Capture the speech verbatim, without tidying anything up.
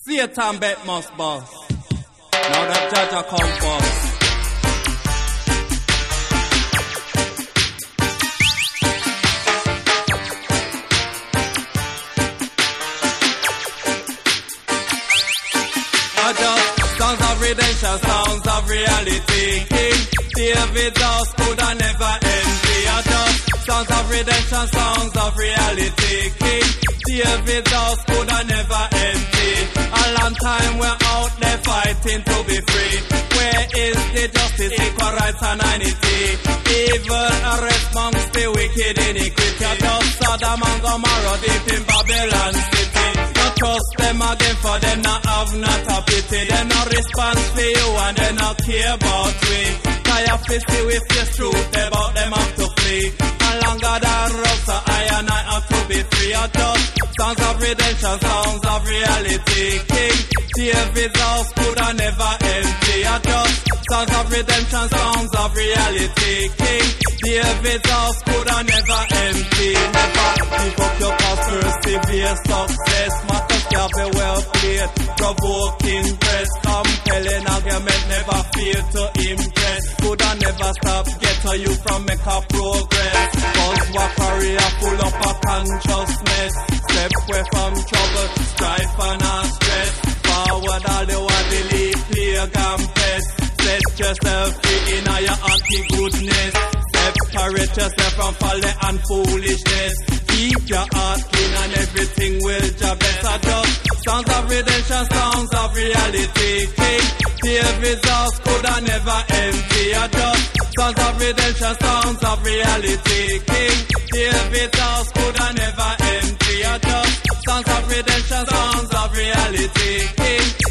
Satan bet must bust. Now that Jaja come first. Songs of redemption, songs of reality. King David's house could have never envy. Just songs of redemption, songs of reality. King David's house could have never envy. A long time we're out there fighting to be free. Where is the justice, equal rights and unity? Evil arrest amongst the wicked iniquity. Just Sodom and Gomorrah deep in Babylon city. Not trust them again, for them not have not a pity. They not respond for you and they not care about we. Tired to see we face truth about them have to flee. And longer than rough, so I and I have to be free. I just songs of redemption, songs of reality. King David's house could have never empty. I just songs of redemption, songs of reality. King David's house could have never empty. Never give up your cause, persevere success. Matters can be well played, provoking press, compelling argument, never fail to impress. Could have never stop, get to you from make a progress. Cause what career full up a consciousness. Step away from trouble, strife and a stress. Forward all the while believe, plague and pest. Set yourself free in your anti-goodness. Separate yourself from folly and foolishness. Keep your heart clean and everything will just better. Just songs of redemption, songs of reality. King David's house could have never empty. Just songs of redemption, songs of reality. King David's house could have never empty. Just songs of redemption, songs of reality. King